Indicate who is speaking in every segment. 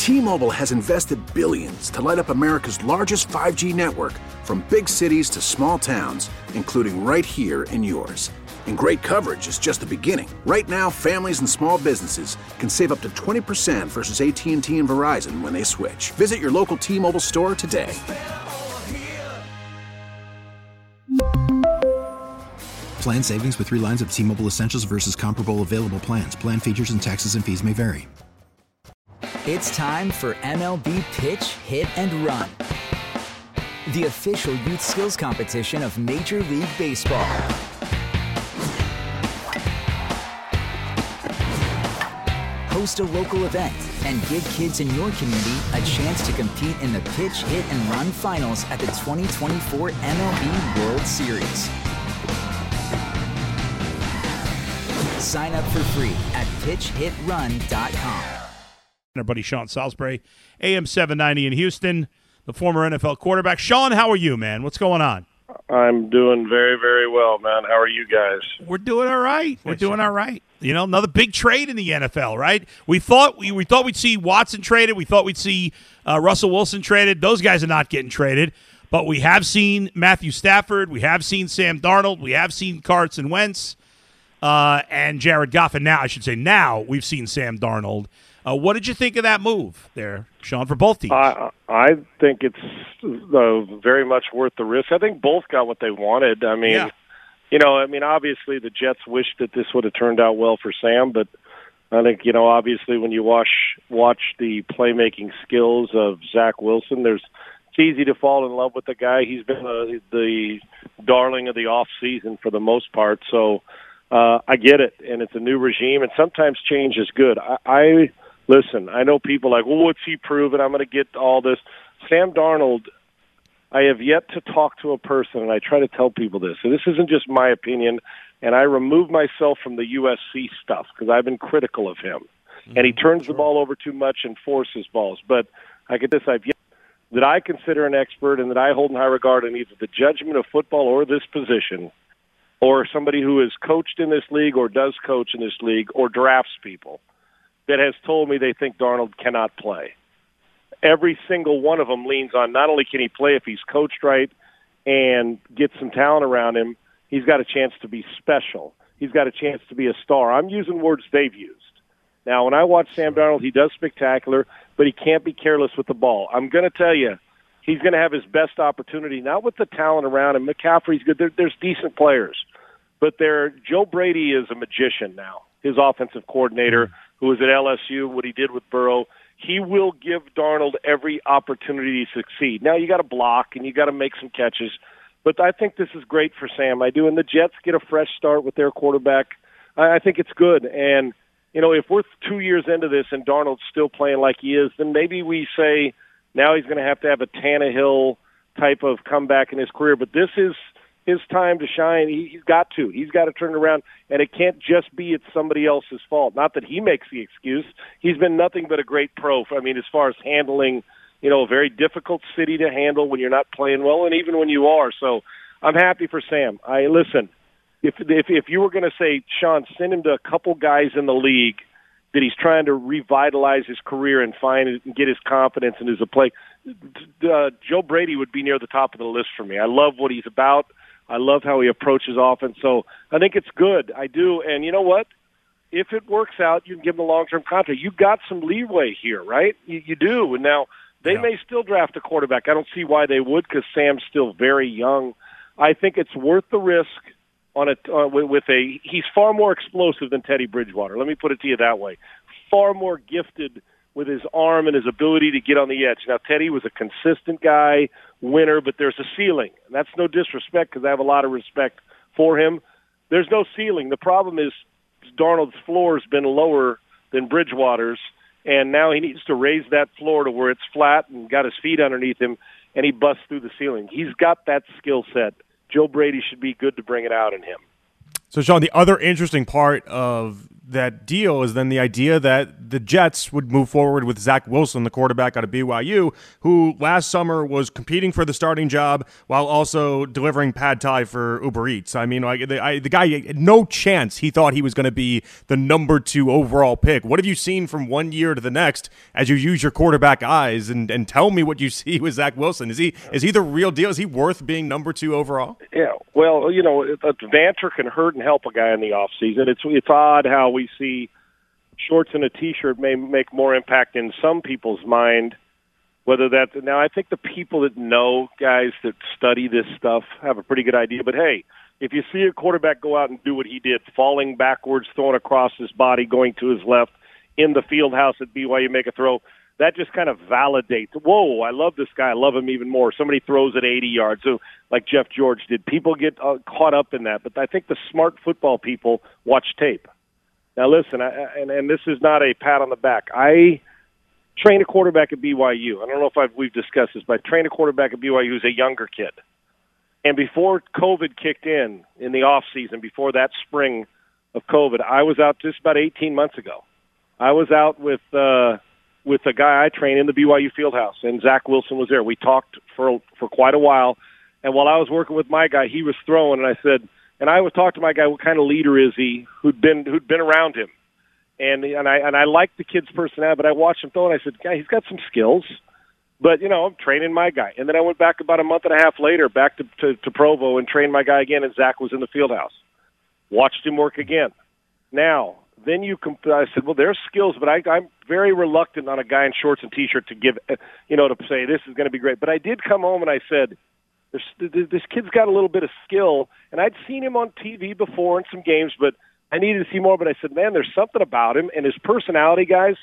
Speaker 1: T-Mobile has invested billions to light up America's largest 5G network, from big cities to small towns, including right here in yours. And great coverage is just the beginning. Right now, families and small businesses can save up to 20% versus AT&T and Verizon when they switch. Visit your local T-Mobile store today.
Speaker 2: Plan savings with 3 lines of T-Mobile Essentials versus comparable available plans. Plan features and taxes and fees may vary.
Speaker 3: It's time for MLB Pitch, Hit, and Run, the official youth skills competition of Major League Baseball. Host a local event and give kids in your community a chance to compete in the Pitch, Hit, and Run finals at the 2024 MLB World Series. Sign up for free at pitchhitrun.com.
Speaker 4: Our buddy Sean Salisbury, AM 790 in Houston, the former NFL quarterback. Sean, how are you, man? What's going on?
Speaker 5: I'm doing very, very well, man. How are you guys?
Speaker 4: We're doing all right. We're doing all right. You know, another big trade in the NFL, right? We thought we'd see Watson traded. We thought we'd see Russell Wilson traded. Those guys are not getting traded. But we have seen Matthew Stafford. We have seen Sam Darnold. We have seen Carson Wentz and Jared Goff. And now we've seen Sam Darnold. What did you think of that move there, Sean, for both teams?
Speaker 5: I think it's very much worth the risk. I think both got what they wanted. I mean, obviously the Jets wished that this would have turned out well for Sam, but I think, obviously when you watch the playmaking skills of Zach Wilson, it's easy to fall in love with the guy. He's been the darling of the off season for the most part. So I get it, and it's a new regime, and sometimes change is good. Listen, I know people like, well, what's he proven? I'm going to get all this. Sam Darnold, I have yet to talk to a person, and I try to tell people this, and this isn't just my opinion, and I remove myself from the USC stuff because I've been critical of him. And he turns the ball over too much and forces balls. But I get this, that I consider an expert and that I hold in high regard in either the judgment of football or this position, or somebody who has coached in this league or does coach in this league or drafts people, that has told me they think Darnold cannot play. Every single one of them leans on not only can he play if he's coached right and get some talent around him, he's got a chance to be special. He's got a chance to be a star. I'm using words they've used. Now, when I watch Sam Darnold, he does spectacular, but he can't be careless with the ball. I'm going to tell you, he's going to have his best opportunity, not with the talent around him. McCaffrey's good. There's decent players. But Joe Brady is a magician now, his offensive coordinator, who was at LSU, what he did with Burrow. He will give Darnold every opportunity to succeed. Now, you got to block and you got to make some catches, but I think this is great for Sam. I do, and the Jets get a fresh start with their quarterback. I think it's good, and if we're 2 years into this and Darnold's still playing like he is, then maybe we say now he's going to have a Tannehill type of comeback in his career. But this is his time to shine. He's got to. He's got to turn it around, and it can't just be it's somebody else's fault. Not that he makes the excuse. He's been nothing but a great pro. As far as handling, a very difficult city to handle when you're not playing well, and even when you are. So I'm happy for Sam. Listen. If you were going to say, Sean, send him to a couple guys in the league that he's trying to revitalize his career and find and get his confidence and his play, Joe Brady would be near the top of the list for me. I love what he's about. I love how he approaches offense. So I think it's good. I do. And you know what? If it works out, you can give him a long-term contract. You got some leeway here, right? You do. And now they may still draft a quarterback. I don't see why they would because Sam's still very young. I think it's worth the risk. He's far more explosive than Teddy Bridgewater. Let me put it to you that way. Far more gifted with his arm and his ability to get on the edge. Now, Teddy was a consistent guy, winner, but there's a ceiling. And that's no disrespect because I have a lot of respect for him. There's no ceiling. The problem is Darnold's floor has been lower than Bridgewater's, and now he needs to raise that floor to where it's flat and got his feet underneath him, and he busts through the ceiling. He's got that skill set. Joe Brady should be good to bring it out in him.
Speaker 6: So, Sean, the other interesting part of that deal is then the idea that the Jets would move forward with Zach Wilson, the quarterback out of BYU, who last summer was competing for the starting job while also delivering pad thai for Uber Eats. I mean, the guy had no chance he thought he was going to be the number 2 overall pick. What have you seen from one year to the next as you use your quarterback eyes and tell me what you see with Zach Wilson? Is he the real deal? Is he worth being number 2 overall?
Speaker 5: Yeah, well, you know, Vanter can hurt and help a guy in the offseason. It's odd how we see shorts and a T-shirt may make more impact in some people's mind. Whether that now, I think the people that know, guys that study this stuff, have a pretty good idea. But hey, if you see a quarterback go out and do what he did, falling backwards, throwing across his body, going to his left in the field house at BYU, make a throw, that just kind of validates, whoa, I love this guy. I love him even more. Somebody throws it 80 yards, so like Jeff George did. People get caught up in that. But I think the smart football people watch tape. Now, listen, and this is not a pat on the back. I trained a quarterback at BYU. I don't know if we've discussed this, but I trained a quarterback at BYU who's a younger kid. And before COVID kicked in the off season, before that spring of COVID, I was out just about 18 months ago. I was out with a guy I trained in the BYU Fieldhouse, and Zach Wilson was there. We talked for quite a while, and while I was working with my guy, he was throwing, and I said, and I would talk to my guy, what kind of leader is he who'd been around him, and I liked the kid's personality, but I watched him throw, and I said, guy, he's got some skills, but you know, I'm training my guy, and then I went back about a month and a half later, back to Provo, and trained my guy again, and Zach was in the Fieldhouse. Watched him work again. Now, then I said, well, there's skills, but I'm very reluctant on a guy in shorts and T-shirt to give, to say this is going to be great. But I did come home and I said, this kid's got a little bit of skill, and I'd seen him on TV before in some games, but I needed to see more. But I said, man, there's something about him and his personality, guys.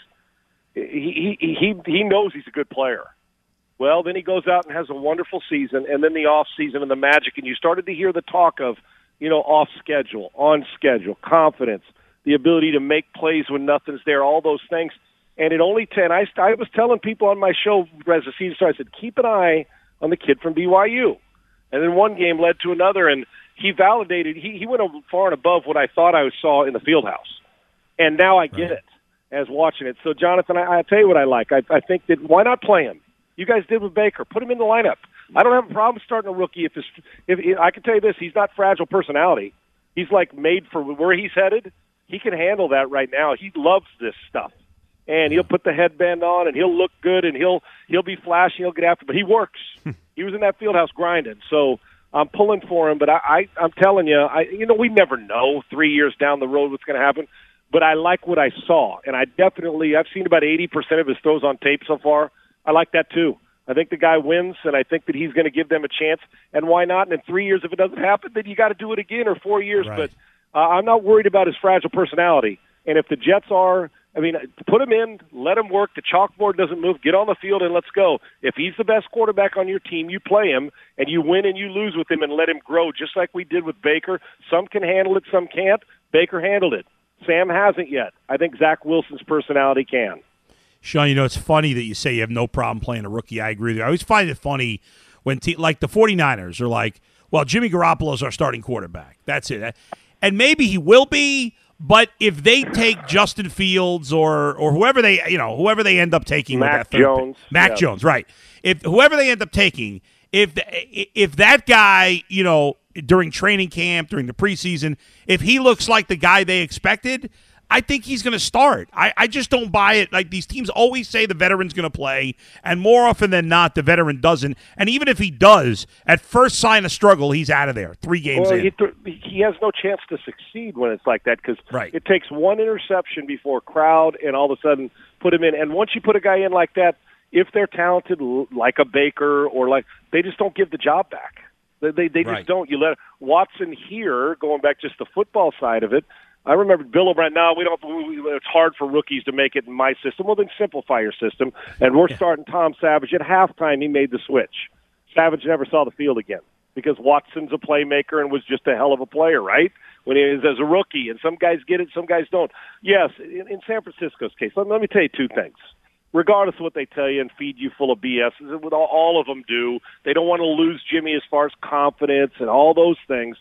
Speaker 5: He knows he's a good player. Well, then he goes out and has a wonderful season, and then the off season and the magic, and you started to hear the talk of, off schedule, on schedule, confidence, the ability to make plays when nothing's there, all those things. And I was telling people on my show as the season started, I said, keep an eye on the kid from BYU. And then one game led to another, and he validated, he went far and above what I thought I saw in the Fieldhouse. And now I get it as watching it. So, Jonathan, I tell you what I like. I think that why not play him? You guys did with Baker. Put him in the lineup. I don't have a problem starting a rookie if I can tell you this, he's not fragile personality. He's like made for where he's headed. He can handle that right now. He loves this stuff. And he'll put the headband on, and he'll look good, and he'll be flashy, he'll get after, but he works. He was in that Fieldhouse grinding. So I'm pulling for him, but I'm telling you, we never know 3 years down the road what's going to happen. But I like what I saw, and I've seen about 80% of his throws on tape so far. I like that too. I think the guy wins, and I think that he's going to give them a chance. And why not? And in 3 years, if it doesn't happen, then you got to do it again, or 4 years.
Speaker 4: Right.
Speaker 5: But I'm not worried about his fragile personality. And if the Jets are, put him in, let him work. The chalkboard doesn't move. Get on the field and let's go. If he's the best quarterback on your team, you play him, and you win and you lose with him and let him grow, just like we did with Baker. Some can handle it, some can't. Baker handled it. Sam hasn't yet. I think Zach Wilson's personality can.
Speaker 4: Sean, it's funny that you say you have no problem playing a rookie. I agree with you. I always find it funny when like the 49ers are like, well, Jimmy Garoppolo's our starting quarterback. That's it. And maybe he will be, but if they take Justin Fields or whoever they end up taking,
Speaker 5: Mac Jones,
Speaker 4: Jones, right? If whoever they end up taking, if that guy, during training camp, during the preseason, if he looks like the guy they expected, I think he's going to start. I just don't buy it. Like, these teams always say the veteran's going to play, and more often than not, the veteran doesn't. And even if he does, at first sign of struggle, he's out of there 3 games in.
Speaker 5: He has no chance to succeed when it's like that, because
Speaker 4: right.
Speaker 5: It takes one interception before crowd and all of a sudden put him in. And once you put a guy in like that, if they're talented like a Baker they just don't give the job back. They just don't. You let Watson here, going back just the football side of it, I remember Bill O'Brien. No, it's hard for rookies to make it in my system. Well, then simplify your system. And we're starting Tom Savage. At halftime, he made the switch. Savage never saw the field again because Watson's a playmaker and was just a hell of a player, right? When he is as a rookie. And some guys get it, some guys don't. Yes, in San Francisco's case, let me tell you 2 things. Regardless of what they tell you and feed you full of BS, all of them do. They don't want to lose Jimmy as far as confidence and all those things.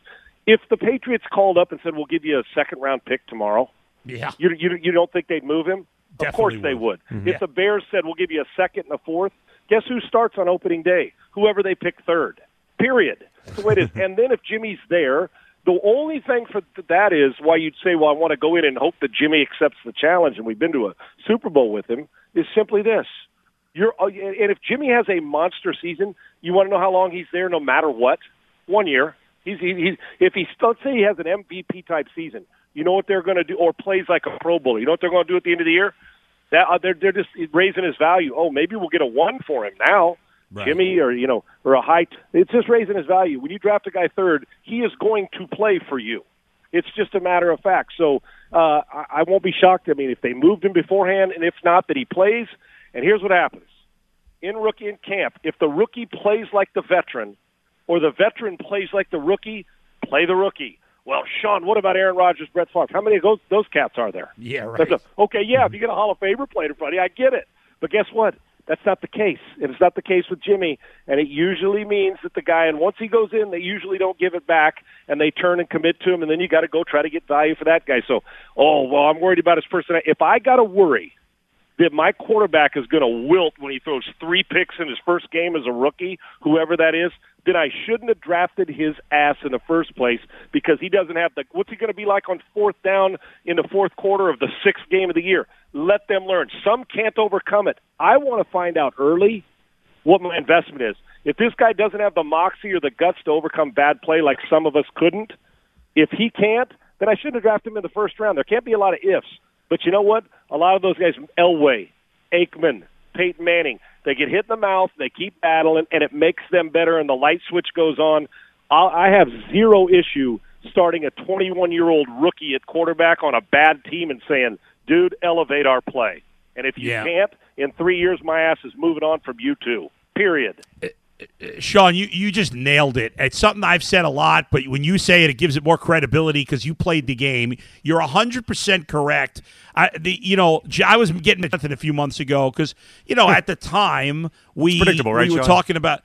Speaker 5: If the Patriots called up and said, we'll give you a second-round pick tomorrow, you don't think they'd move him?
Speaker 4: Definitely
Speaker 5: of course they would.
Speaker 4: Mm-hmm.
Speaker 5: If the Bears said, we'll give you a second and a fourth, guess who starts on opening day? Whoever they pick third. Period. That's the way it is. And then if Jimmy's there, the only thing for that is why you'd say, well, I want to go in and hope that Jimmy accepts the challenge, and we've been to a Super Bowl with him, is simply this. And if Jimmy has a monster season, you want to know how long he's there no matter what? 1 year. Let's say he has an MVP type season, you know what they're going to do, or plays like a Pro Bowl. You know what they're going to do at the end of the year? They're just raising his value. Oh, maybe we'll get a 1 for him now, right. Jimmy, or a high. It's just raising his value. When you draft a guy third, he is going to play for you. It's just a matter of fact. So I won't be shocked. I mean, if they moved him beforehand, and if not, that he plays. And here's what happens in camp: if the rookie plays like the veteran, or the veteran plays like the rookie, play the rookie. Well, Sean, what about Aaron Rodgers, Brett Favre? How many of those cats are there?
Speaker 4: Yeah, right.
Speaker 5: Okay, yeah, if you get a Hall of Famer playing in front of you, I get it. But guess what? That's not the case. And it's not the case with Jimmy. And it usually means that the guy, and once he goes in, they usually don't give it back, and they turn and commit to him, and then you got to go try to get value for that guy. So, I'm worried about his personality. If I got to worry that my quarterback is going to wilt when he throws 3 picks in his first game as a rookie, whoever that is, then I shouldn't have drafted his ass in the first place, because he doesn't have what's he going to be like on fourth down in the fourth quarter of the 6th game of the year? Let them learn. Some can't overcome it. I want to find out early what my investment is. If this guy doesn't have the moxie or the guts to overcome bad play like some of us couldn't, if he can't, then I shouldn't have drafted him in the first round. There can't be a lot of ifs. But you know what? A lot of those guys, Elway, Aikman, Peyton Manning, they get hit in the mouth, they keep battling, and it makes them better, and the light switch goes on. I have zero issue starting a 21-year-old rookie at quarterback on a bad team and saying, dude, elevate our play. And if you can't, in 3 years, my ass is moving on from you too. Period.
Speaker 4: Sean, you just nailed it. It's something I've said a lot, but when you say it, it gives it more credibility because you played the game. You're 100% correct. I was getting it a few months ago because, at the time we were talking about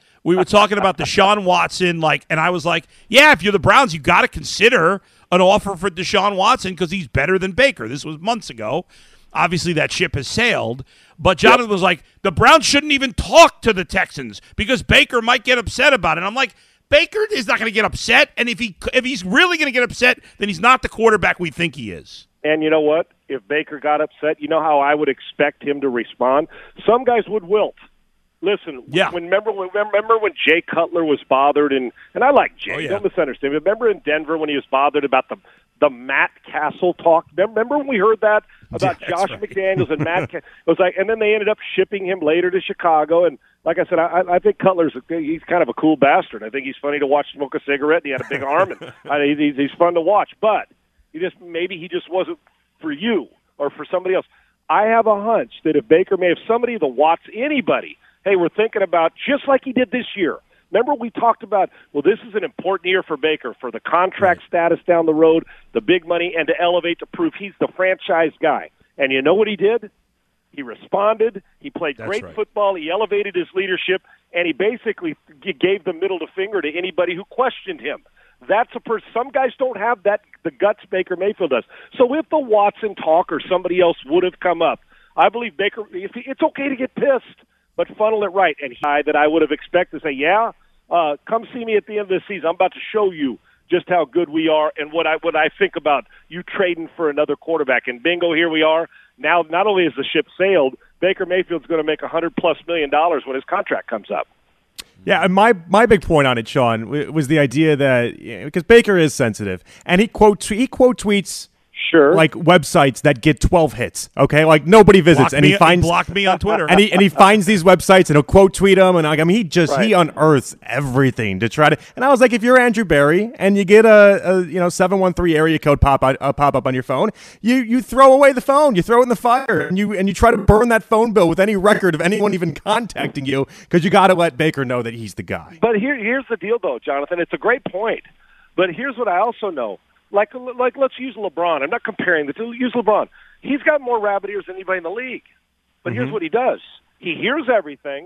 Speaker 4: Deshaun Watson, and I was like, yeah, if you're the Browns, you got to consider an offer for Deshaun Watson because he's better than Baker. This was months ago. Obviously, that ship has sailed. But Jonathan was like, the Browns shouldn't even talk to the Texans because Baker might get upset about it. And I'm like, Baker is not going to get upset. And if he's really going to get upset, then he's not the quarterback we think he is.
Speaker 5: And you know what? If Baker got upset, you know how I would expect him to respond? Some guys would wilt. Listen, remember when Jay Cutler was bothered, and I like Jay, don't misunderstand me. Remember in Denver when he was bothered about the Matt Castle talk? Remember when we heard that about Josh McDaniels and Matt Castle? It was and then they ended up shipping him later to Chicago, and like I said, I think he's kind of a cool bastard. I think he's funny to watch smoke a cigarette, and he had a big arm, and he's fun to watch, but maybe he just wasn't for you or for somebody else. I have a hunch that if Baker may have somebody, the Watts, anybody, hey, we're thinking about, just like he did this year. Remember we talked about, this is an important year for Baker, for the contract status down the road, the big money, and to elevate to prove he's the franchise guy. And you know what he did? He responded. He played great football. He elevated his leadership, and he basically gave the middle finger to anybody who questioned him. That's a person. Some guys don't have the guts Baker Mayfield does. So if the Watson talk or somebody else would have come up, I believe Baker, it's okay to get pissed, but funnel it right. And that I would have expected to say, come see me at the end of the season. I'm about to show you just how good we are and what I think about you trading for another quarterback. And bingo, here we are. Now, not only has the ship sailed, Baker Mayfield's going to make $100+ million when his contract comes up.
Speaker 6: Yeah, and my big point on it, Sean, was the idea that because Baker is sensitive, and he quote tweets.
Speaker 5: Sure.
Speaker 6: Like websites that get 12 hits, okay? Like nobody visits, and he finds
Speaker 4: block me on Twitter,
Speaker 6: and he finds these websites and he'll quote tweet them, and he unearths everything to try to. And I was like, if you're Andrew Berry and you get a 713 area code pop up on your phone, you throw away the phone, you throw it in the fire, and you try to burn that phone bill with any record of anyone even contacting you because you got to let Baker know that he's the guy.
Speaker 5: But here's the deal, though, Jonathan. It's a great point, but here's what I also know. Like let's use LeBron. I'm not comparing the two. Use LeBron. He's got more rabbit ears than anybody in the league. But here's what he does. He hears everything.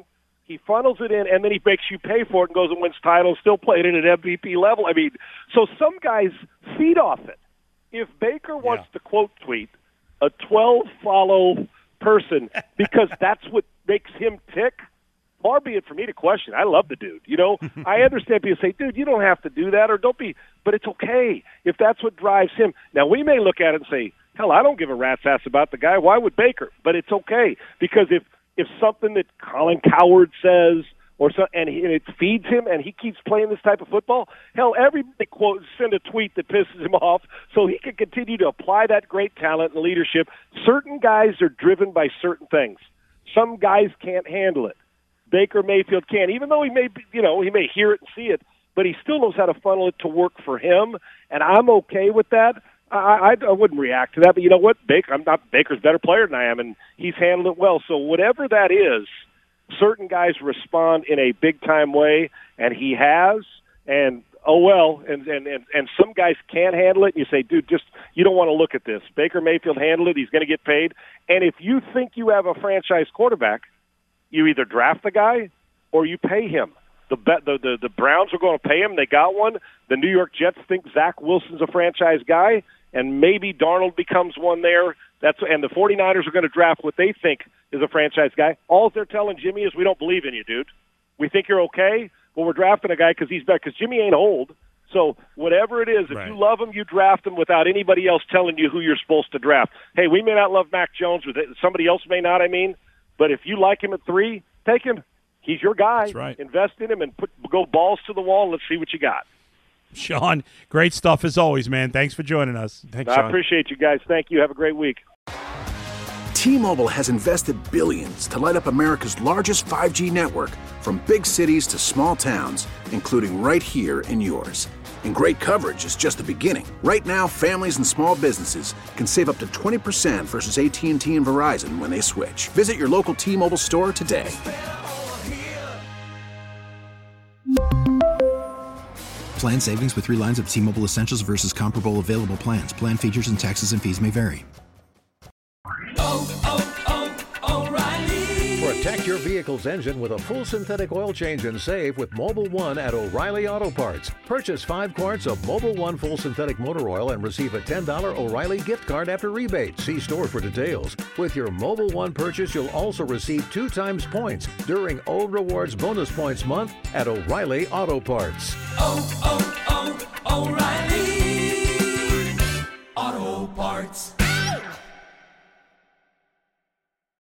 Speaker 5: He funnels it in, and then he makes you pay for it and goes and wins titles, still playing it at MVP level. I mean, so some guys feed off it. If Baker wants to quote tweet a 12-follow person because that's what makes him tick, far be it for me to question. I love the dude. You know, I understand people say, dude, you don't have to do that or don't be, but it's okay if that's what drives him. Now, we may look at it and say, hell, I don't give a rat's ass about the guy. Why would Baker? But it's okay because if something that Colin Cowherd says or so, and it feeds him and he keeps playing this type of football, hell, everybody send a tweet that pisses him off so he can continue to apply that great talent and leadership. Certain guys are driven by certain things. Some guys can't handle it. Baker Mayfield can, even though he may hear it and see it, but he still knows how to funnel it to work for him, and I'm okay with that. I wouldn't react to that, but you know what? Baker's a better player than I am, and he's handled it well. So whatever that is, certain guys respond in a big-time way, and he has, and oh well, and some guys can't handle it, and you say, dude, you don't want to look at this. Baker Mayfield handled it. He's going to get paid. And if you think you have a franchise quarterback, you either draft the guy or you pay him. The Browns are going to pay him. They got one. The New York Jets think Zach Wilson's a franchise guy, and maybe Darnold becomes one there. And the 49ers are going to draft what they think is a franchise guy. All they're telling Jimmy is, we don't believe in you, dude. We think you're okay, but we're drafting a guy because he's better, because Jimmy ain't old. So whatever it is, if you love him, you draft him without anybody else telling you who you're supposed to draft. Hey, we may not love Mac Jones, or somebody else may not, but if you like him at 3, take him. He's your guy.
Speaker 4: That's right.
Speaker 5: Invest in him and go balls to the wall. Let's see what you got.
Speaker 4: Sean, great stuff as always, man. Thanks for joining us.
Speaker 6: Thanks, Sean.
Speaker 5: I appreciate you guys. Thank you. Have a great week.
Speaker 1: T-Mobile has invested billions to light up America's largest 5G network, from big cities to small towns, including right here in yours. And great coverage is just the beginning. Right now, families and small businesses can save up to 20% versus AT&T and Verizon when they switch. Visit your local T-Mobile store today.
Speaker 2: Plan savings with 3 lines of T-Mobile Essentials versus comparable available plans. Plan features and taxes and fees may vary.
Speaker 7: Protect your vehicle's engine with a full synthetic oil change and save with Mobil 1 at O'Reilly Auto Parts. Purchase 5 quarts of Mobil 1 full synthetic motor oil and receive a $10 O'Reilly gift card after rebate. See store for details. With your Mobil 1 purchase, you'll also receive 2 times points during O Rewards Bonus Points Month at O'Reilly Auto Parts.